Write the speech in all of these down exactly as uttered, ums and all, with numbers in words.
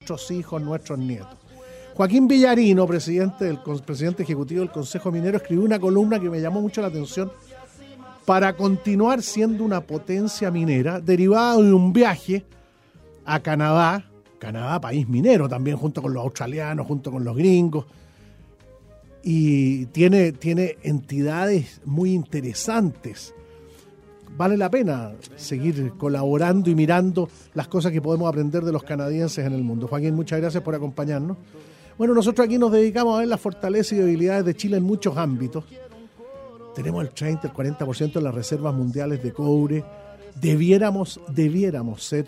nuestros hijos, nuestros nietos. Joaquín Villarino, presidente, del, presidente ejecutivo del Consejo Minero, escribió una columna que me llamó mucho la atención para continuar siendo una potencia minera, derivada de un viaje a Canadá, Canadá, país minero también, junto con los australianos, junto con los gringos, y tiene, tiene entidades muy interesantes. Vale la pena seguir colaborando y mirando las cosas que podemos aprender de los canadienses en el mundo. Joaquín, muchas gracias por acompañarnos. Bueno, nosotros aquí nos dedicamos a ver las fortalezas y debilidades de Chile en muchos ámbitos. Tenemos el treinta, el cuarenta por ciento de las reservas mundiales de cobre. Debiéramos, debiéramos ser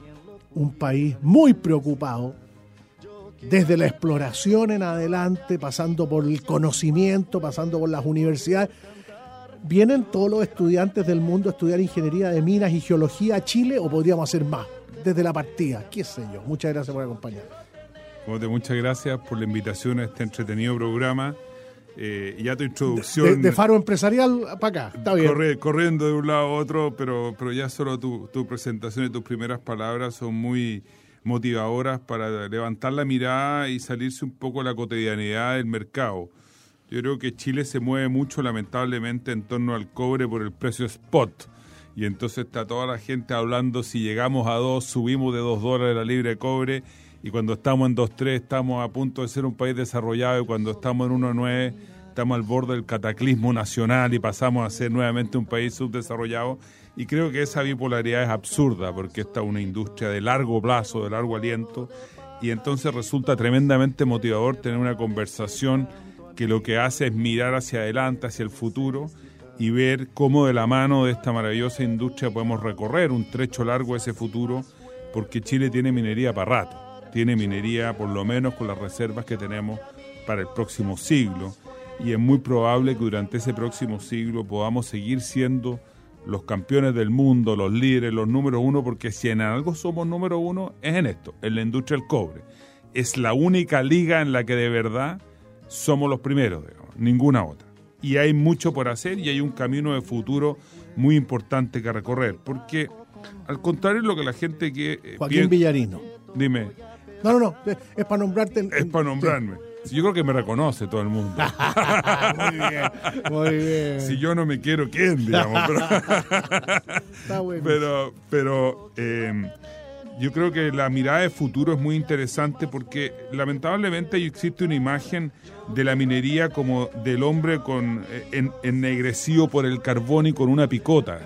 un país muy preocupado, desde la exploración en adelante, pasando por el conocimiento, pasando por las universidades. ¿Vienen todos los estudiantes del mundo a estudiar ingeniería de minas y geología a Chile o podríamos hacer más desde la partida? ¿Qué sé yo? Muchas gracias por acompañarnos. Comote, muchas gracias por la invitación a este entretenido programa. Eh, y ya tu introducción... De, de, de Faro Empresarial para acá, está bien. Corre, corriendo de un lado a otro, pero, pero ya solo tu, tu presentación y tus primeras palabras son muy motivadoras para levantar la mirada y salirse un poco de la cotidianidad del mercado. Yo creo que Chile se mueve mucho, lamentablemente, en torno al cobre por el precio spot. Y entonces está toda la gente hablando, si llegamos a dos, subimos de dos dólares la libra de cobre, y cuando estamos en dos punto tres estamos a punto de ser un país desarrollado, y cuando estamos en uno punto nueve estamos al borde del cataclismo nacional y pasamos a ser nuevamente un país subdesarrollado. Y creo que esa bipolaridad es absurda, porque esta es una industria de largo plazo, de largo aliento, y entonces resulta tremendamente motivador tener una conversación que lo que hace es mirar hacia adelante, hacia el futuro, y ver cómo de la mano de esta maravillosa industria podemos recorrer un trecho largo de ese futuro, porque Chile tiene minería para rato, tiene minería por lo menos con las reservas que tenemos para el próximo siglo, y es muy probable que durante ese próximo siglo podamos seguir siendo los campeones del mundo, los líderes, los número uno, porque si en algo somos número uno es en esto, en la industria del cobre. Es la única liga en la que de verdad somos los primeros, digamos, ninguna otra. Y hay mucho por hacer y hay un camino de futuro muy importante que recorrer, porque al contrario de lo que la gente que... Eh, Joaquín piensa, Villarino. Dime. No, no, no, es para nombrarte. En, es para nombrarme. Sí. Yo creo que me reconoce todo el mundo. Muy bien, muy bien. Si yo no me quiero, ¿quién? Digamos, pero Está bueno. Pero, pero eh, yo creo que la mirada de futuro es muy interesante porque lamentablemente existe una imagen de la minería como del hombre con en, ennegrecido por el carbón y con una picota.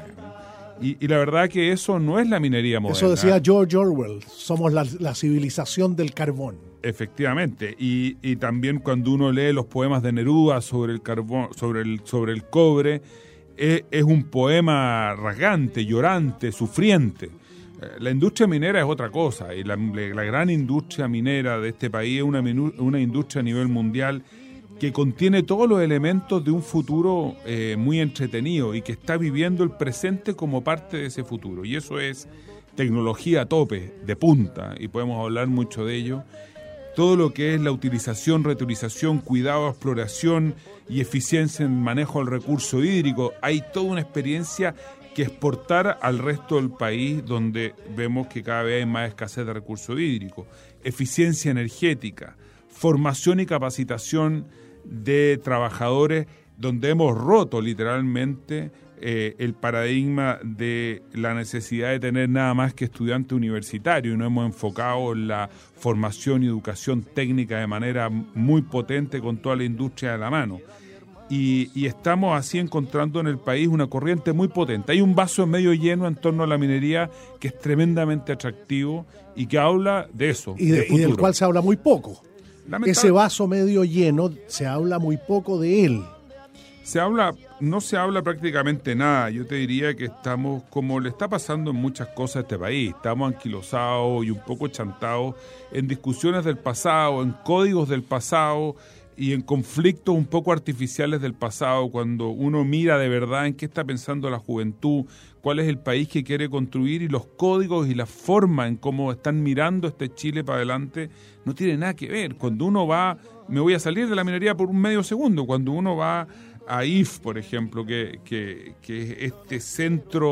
Y, y la verdad que eso no es la minería moderna. Eso decía George Orwell, somos la, la civilización del carbón. Efectivamente, y, y también cuando uno lee los poemas de Neruda sobre el carbón, sobre el, sobre el cobre, es, es un poema rasgante, llorante, sufriente. La industria minera es otra cosa, y la, la gran industria minera de este país es una, una industria a nivel mundial que contiene todos los elementos de un futuro eh, muy entretenido y que está viviendo el presente como parte de ese futuro. Y eso es tecnología a tope, de punta, y podemos hablar mucho de ello. Todo lo que es la utilización, reutilización, cuidado, exploración y eficiencia en el manejo del recurso hídrico. Hay toda una experiencia que exportar al resto del país, donde vemos que cada vez hay más escasez de recursos hídricos. Eficiencia energética, formación y capacitación de trabajadores, donde hemos roto literalmente eh, el paradigma de la necesidad de tener nada más que estudiante universitario, y nos hemos enfocado en la formación y educación técnica de manera muy potente con toda la industria de la mano. Y, y estamos así encontrando en el país una corriente muy potente. Hay un vaso medio lleno en torno a la minería que es tremendamente atractivo y que habla de eso. Y, de, de y del cual se habla muy poco. Lamentable. Ese vaso medio lleno, se habla muy poco de él. Se habla, no se habla prácticamente nada. Yo te diría que estamos, como le está pasando en muchas cosas a este país, estamos anquilosados y un poco chantados en discusiones del pasado, en códigos del pasado y en conflictos un poco artificiales del pasado, cuando uno mira de verdad en qué está pensando la juventud, cuál es el país que quiere construir, y los códigos y la forma en cómo están mirando este Chile para adelante no tiene nada que ver. Cuando uno va, me voy a salir de la minería por un medio segundo, cuando uno va a I F, por ejemplo, que, que, que es este centro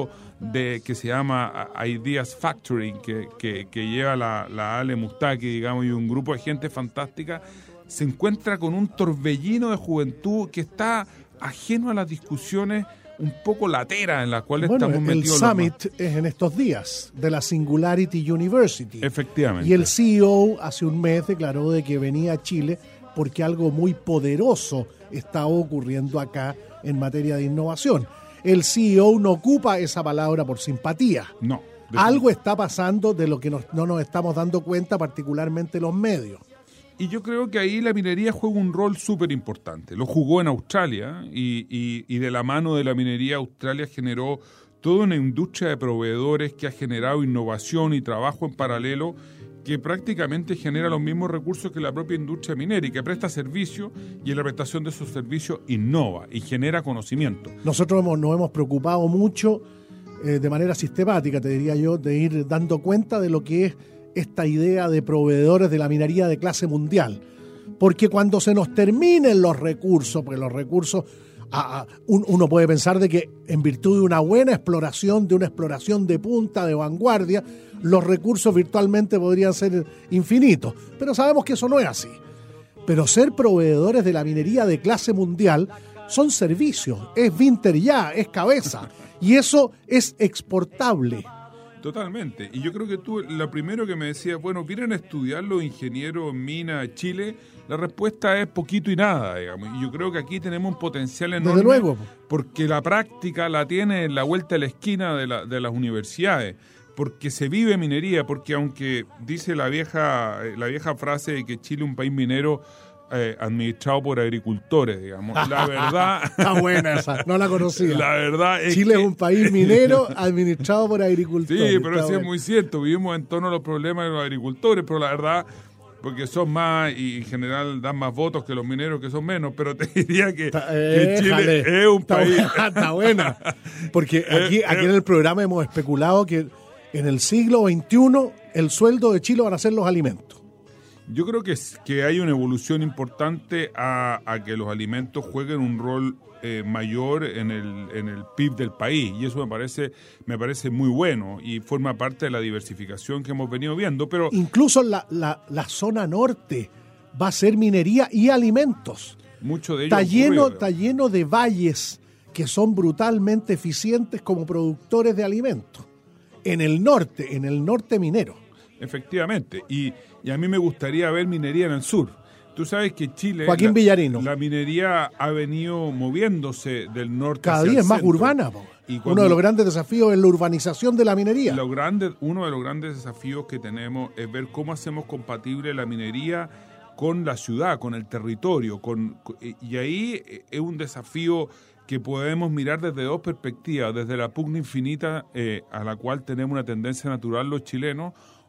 de que se llama Ideas Factory, que, que, que lleva la, la Ale Mustaki, digamos, y un grupo de gente fantástica, se encuentra con un torbellino de juventud que está ajeno a las discusiones un poco lateras en las cuales bueno, estamos metidos. El Summit es en estos días, de la Singularity University. Efectivamente. Y el C E O hace un mes declaró de que venía a Chile porque algo muy poderoso estaba ocurriendo acá en materia de innovación. El C E O no ocupa esa palabra por simpatía. No. Algo está pasando de lo que nos, no nos estamos dando cuenta, particularmente los medios. Y yo creo que ahí la minería juega un rol súper importante. Lo jugó en Australia y, y, y de la mano de la minería Australia generó toda una industria de proveedores que ha generado innovación y trabajo en paralelo que prácticamente genera los mismos recursos que la propia industria minera y que presta servicios y en la prestación de esos servicios innova y genera conocimiento. Nosotros hemos, nos hemos preocupado mucho eh, de manera sistemática, te diría yo, de ir dando cuenta de lo que es esta idea de proveedores de la minería de clase mundial. Porque cuando se nos terminen los recursos, porque los recursos, a, a, un, uno puede pensar de que en virtud de una buena exploración, de una exploración de punta, de vanguardia, los recursos virtualmente podrían ser infinitos. Pero sabemos que eso no es así. Pero ser proveedores de la minería de clase mundial son servicios, es vinter ya, es cabeza. Y eso es exportable. Totalmente. Y yo creo que tú, lo primero que me decías, bueno, ¿vienen a estudiar los ingenieros en mina Chile? La respuesta es poquito y nada, digamos. Y yo creo que aquí tenemos un potencial enorme. Desde luego. Porque la práctica la tiene en la vuelta de la esquina de, la, de las universidades. Porque se vive minería, porque aunque dice la vieja, la vieja frase de que Chile es un país minero, Eh, administrado por agricultores, digamos. La verdad... Está buena esa, no la conocía. La verdad es Chile que... es un país minero administrado por agricultores. Sí, pero Está sí bueno. es muy cierto. Vivimos en torno a los problemas de los agricultores, pero la verdad, porque son más y en general dan más votos que los mineros, que son menos, pero te diría que, Está, que eh, Chile jale. es un Está país... buena, está buena. Porque aquí, Eh, aquí eh. en el programa hemos especulado que en el siglo veintiuno el sueldo de Chile van a ser los alimentos. Yo creo que, que hay una evolución importante a, a que los alimentos jueguen un rol eh, mayor en el, en el P I B del país, y eso me parece, me parece muy bueno y forma parte de la diversificación que hemos venido viendo. Pero incluso la, la, la zona norte va a ser minería y alimentos. Mucho de ello está lleno, ocurre, está lleno de valles que son brutalmente eficientes como productores de alimentos. En el norte, en el norte minero. Efectivamente, y, y a mí me gustaría ver minería en el sur. Tú sabes que Chile... Joaquín la, Villarino. La minería ha venido moviéndose del norte Cada hacia día el es más centro. urbana. Po. Y cuando, uno de los grandes desafíos es la urbanización de la minería. Lo grande, uno de los grandes desafíos que tenemos es ver cómo hacemos compatible la minería con la ciudad, con el territorio. Con, y ahí es un desafío que podemos mirar desde dos perspectivas, desde la pugna infinita eh, a la cual tenemos una tendencia natural los chilenos,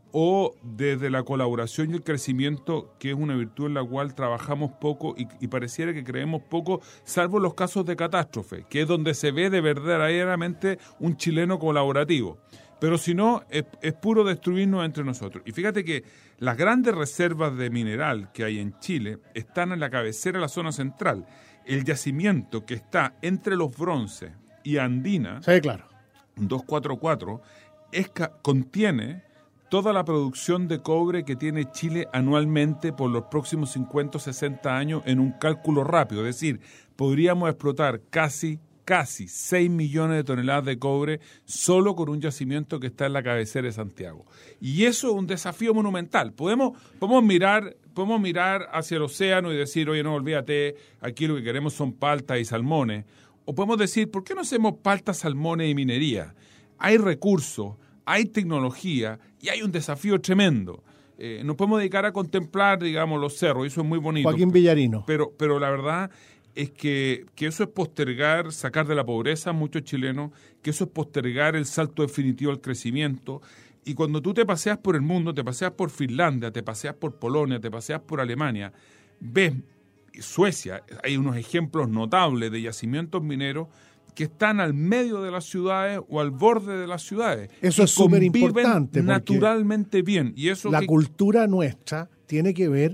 o desde la colaboración y el crecimiento, que es una virtud en la cual trabajamos poco y, y pareciera que creemos poco, salvo los casos de catástrofe, que es donde se ve de verdaderamente un chileno colaborativo. Pero si no, es, es puro destruirnos entre nosotros. Y fíjate que las grandes reservas de mineral que hay en Chile están en la cabecera de la zona central. El yacimiento que está entre los bronces y Andina, sí, claro. doscientos cuarenta y cuatro, es, contiene toda la producción de cobre que tiene Chile anualmente por los próximos cincuenta o sesenta años en un cálculo rápido. Es decir, podríamos explotar casi, casi seis millones de toneladas de cobre solo con un yacimiento que está en la cabecera de Santiago. Y eso es un desafío monumental. Podemos, podemos mirar... Podemos mirar hacia el océano y decir, oye, no, olvídate, aquí lo que queremos son paltas y salmones. O podemos decir, ¿por qué no hacemos paltas, salmones y minería? Hay recursos, hay tecnología y hay un desafío tremendo. Eh, nos podemos dedicar a contemplar, digamos, los cerros, y eso es muy bonito. Joaquín Villarino. Pero, pero la verdad es que, que eso es postergar, sacar de la pobreza a muchos chilenos, que eso es postergar el salto definitivo al crecimiento. Y cuando tú te paseas por el mundo, te paseas por Finlandia, te paseas por Polonia, te paseas por Alemania, ves Suecia, hay unos ejemplos notables de yacimientos mineros que están al medio de las ciudades o al borde de las ciudades. Eso es súper importante. Naturalmente bien. Y eso la que... cultura nuestra tiene que ver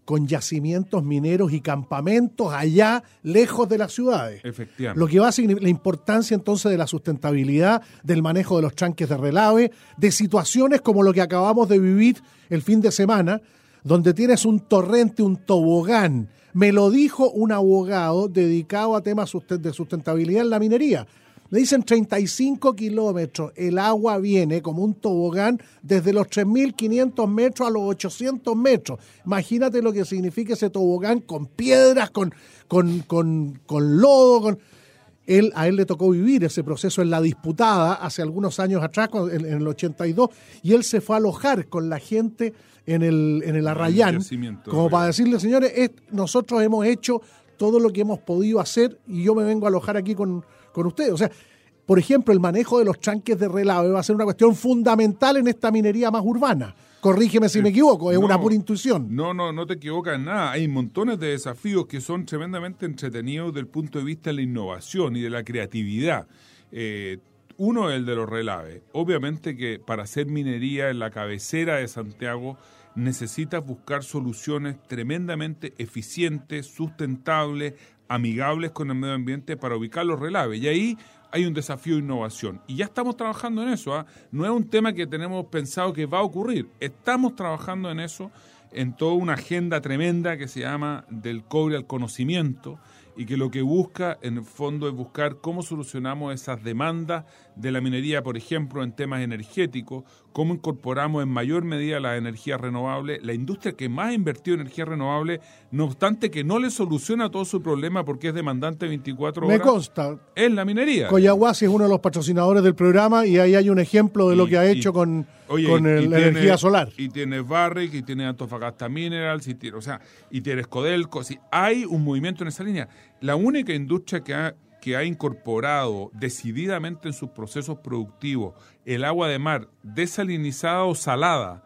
con yacimientos mineros y campamentos allá, lejos de las ciudades. Efectivamente. Lo que va a significar la importancia entonces de la sustentabilidad, del manejo de los tranques de relave, de situaciones como lo que acabamos de vivir el fin de semana, donde tienes un torrente, un tobogán. Me lo dijo un abogado dedicado a temas de sustentabilidad en la minería. Me dicen treinta y cinco kilómetros, el agua viene como un tobogán desde los tres mil quinientos metros a los ochocientos metros. Imagínate lo que significa ese tobogán con piedras, con, con, con, con lodo. Con... Él, a él le tocó vivir ese proceso en La Disputada hace algunos años atrás, en, en el ochenta y dos, y él se fue a alojar con la gente en el, en el Arrayán, como para decirle, señores, es, nosotros hemos hecho todo lo que hemos podido hacer y yo me vengo a alojar aquí con... con ustedes. O sea, por ejemplo, el manejo de los tranques de relave va a ser una cuestión fundamental en esta minería más urbana. Corrígeme si me equivoco, es no, una pura intuición. No, no, no te equivocas en nada. Hay montones de desafíos que son tremendamente entretenidos desde el punto de vista de la innovación y de la creatividad. Eh, uno es el de los relaves. Obviamente que para hacer minería en la cabecera de Santiago necesitas buscar soluciones tremendamente eficientes, sustentables, amigables con el medio ambiente para ubicar los relaves. Y ahí hay un desafío de innovación. Y ya estamos trabajando en eso. ¿eh? No es un tema que tenemos pensado que va a ocurrir. Estamos trabajando en eso, en toda una agenda tremenda que se llama del cobre al conocimiento y que lo que busca, en el fondo, es buscar cómo solucionamos esas demandas de la minería, por ejemplo, en temas energéticos, cómo incorporamos en mayor medida las energías renovables, la industria que más ha invertido en energías renovables, no obstante que no le soluciona todo su problema porque es demandante veinticuatro horas. Me consta. Es la minería. Coyahuasi es uno de los patrocinadores del programa y ahí hay un ejemplo de lo y, que ha hecho y, con, oye, con el, la tiene, energía solar. Y tienes Barrick, y tienes Antofagasta Minerals, y tiene, o sea, y tienes Codelco. Si hay un movimiento en esa línea. La única industria que ha que ha incorporado decididamente en sus procesos productivos el agua de mar desalinizada o salada,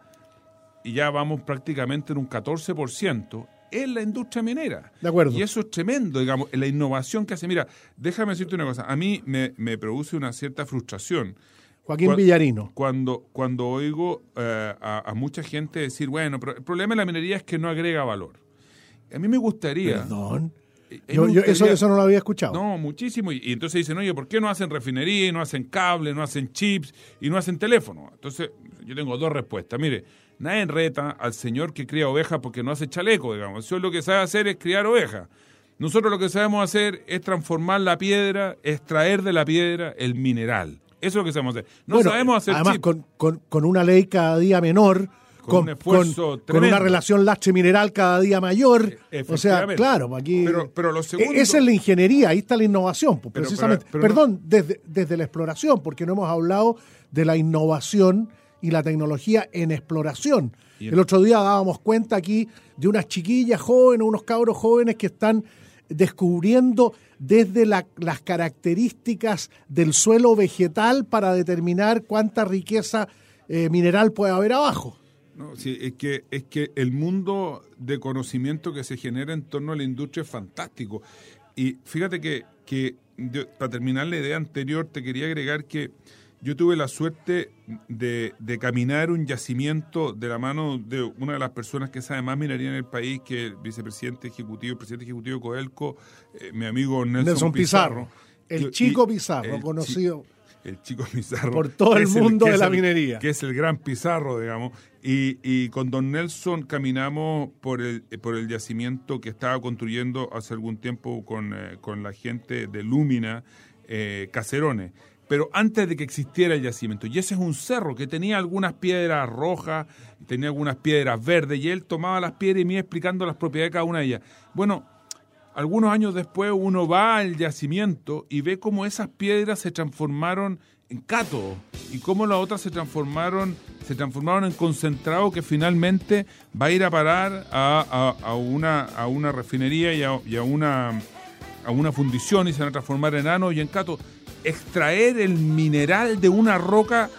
y ya vamos prácticamente en un catorce por ciento, es la industria minera. De acuerdo. Y eso es tremendo, digamos, la innovación que hace. Mira, déjame decirte una cosa, a mí me, me produce una cierta frustración. Joaquín cuando, Villarino. Cuando, cuando oigo eh, a, a mucha gente decir, bueno, pero el problema de la minería es que no agrega valor. A mí me gustaría... Perdón. Yo, yo, eso, eso no lo había escuchado. No, muchísimo. Y, y entonces dicen, oye, ¿por qué no hacen refinería y no hacen cable, no hacen chips y no hacen teléfono? Entonces, yo tengo dos respuestas. Mire, nadie reta al señor que cría ovejas porque no hace chaleco, digamos. Eso lo que sabe hacer es criar ovejas. Nosotros lo que sabemos hacer es transformar la piedra, extraer de la piedra el mineral. Eso es lo que sabemos hacer. No bueno, sabemos hacer además, chips. Con, con, con una ley cada día menor... Con, con, con, con una relación lastre-mineral cada día mayor. O sea, claro, aquí... Pero, pero lo segundo, esa es la ingeniería, ahí está la innovación, pues, pero, precisamente. Pero, pero, Perdón, desde, desde la exploración, porque no hemos hablado de la innovación y la tecnología en exploración. El otro día dábamos cuenta aquí de unas chiquillas jóvenes, unos cabros jóvenes que están descubriendo desde la, las características del suelo vegetal para determinar cuánta riqueza eh, mineral puede haber abajo. No, sí, es que, es que el mundo de conocimiento que se genera en torno a la industria es fantástico. Y fíjate que, que yo, para terminar la idea anterior, te quería agregar que yo tuve la suerte de, de caminar un yacimiento de la mano de una de las personas que sabe más minería en el país, que el vicepresidente ejecutivo, el presidente ejecutivo de Codelco, eh, mi amigo Nelson, Nelson Pizarro. Pizarro. El yo, chico y, Pizarro, el conocido... Chi- El chico Pizarro. Por todo el mundo el, de la el, minería. Que es el gran Pizarro, digamos. Y, y con don Nelson caminamos por el por el yacimiento que estaba construyendo hace algún tiempo con, eh, con la gente de Lúmina, eh, Caserones. Pero antes de que existiera el yacimiento. Y ese es un cerro que tenía algunas piedras rojas, tenía algunas piedras verdes, y él tomaba las piedras y me iba explicando las propiedades de cada una de ellas. Bueno, algunos años después uno va al yacimiento y ve cómo esas piedras se transformaron en cátodo y cómo las otras se transformaron se transformaron en concentrado que finalmente va a ir a parar a, a, a, una, a una refinería y, a, y a, una, a una fundición y se van a transformar en ano y en cátodo. Extraer el mineral de una roca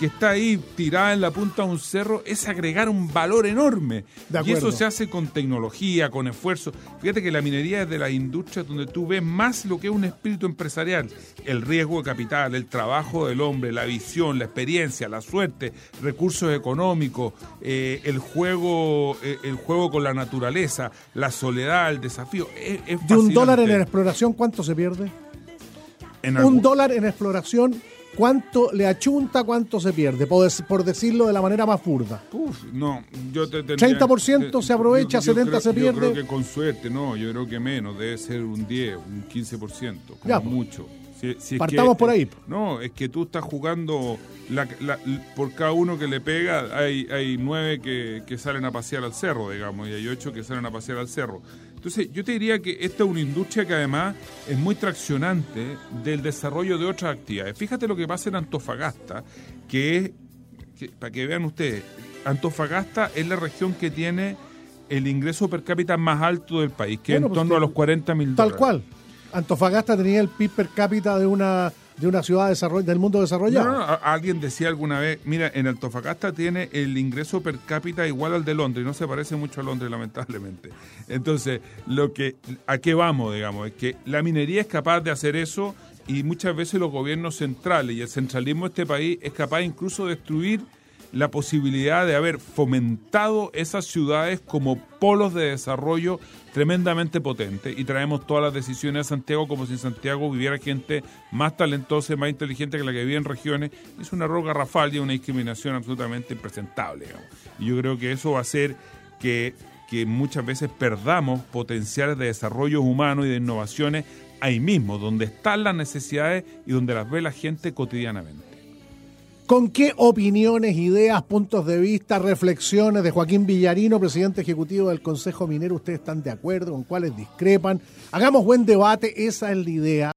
que está ahí tirada en la punta de un cerro, es agregar un valor enorme. Y eso se hace con tecnología, con esfuerzo. Fíjate que la minería es de las industrias donde tú ves más lo que es un espíritu empresarial. El riesgo de capital, el trabajo del hombre, la visión, la experiencia, la suerte, recursos económicos, eh, el juego eh, el juego con la naturaleza, la soledad, el desafío. Es, es de un dólar en la exploración, ¿cuánto se pierde? ¿En un algún... dólar en exploración, ¿cuánto le achunta, cuánto se pierde? Por, por decirlo de la manera más burda. Uf, no, yo te tendría, treinta por ciento te, se aprovecha, yo, yo setenta por ciento creo, se pierde. Yo creo que con suerte, no, yo creo que menos, debe ser un diez, un quince por ciento, como ya, mucho. Si, si partamos que, por ahí. No, es que tú estás jugando, la, la, por cada uno que le pega, hay, hay nueve que, que salen a pasear al cerro, digamos, y hay ocho que salen a pasear al cerro. Entonces, yo te diría que esta es una industria que además es muy traccionante del desarrollo de otras actividades. Fíjate lo que pasa en Antofagasta, que es, que, para que vean ustedes, Antofagasta es la región que tiene el ingreso per cápita más alto del país, que bueno, es en torno pues, a los cuarenta mil dólares. Tal cual. Antofagasta tenía el P I B per cápita de una de una ciudad desarroll- del mundo desarrollado. No, no, no, alguien decía alguna vez, mira, en Antofagasta tiene el ingreso per cápita igual al de Londres, y no se parece mucho a Londres, lamentablemente. Entonces, lo que ¿a qué vamos, digamos? Es que la minería es capaz de hacer eso y muchas veces los gobiernos centrales y el centralismo de este país es capaz incluso de destruir la posibilidad de haber fomentado esas ciudades como polos de desarrollo tremendamente potentes, y traemos todas las decisiones a Santiago como si en Santiago viviera gente más talentosa y más inteligente que la que vive en regiones. Es un error garrafal y una discriminación absolutamente impresentable, digamos. Y yo creo que eso va a hacer que, que muchas veces perdamos potenciales de desarrollo humano y de innovaciones ahí mismo, donde están las necesidades y donde las ve la gente cotidianamente. ¿Con qué opiniones, ideas, puntos de vista, reflexiones de Joaquín Villarino, presidente ejecutivo del Consejo Minero, ustedes están de acuerdo? ¿Con cuáles discrepan? Hagamos buen debate, esa es la idea.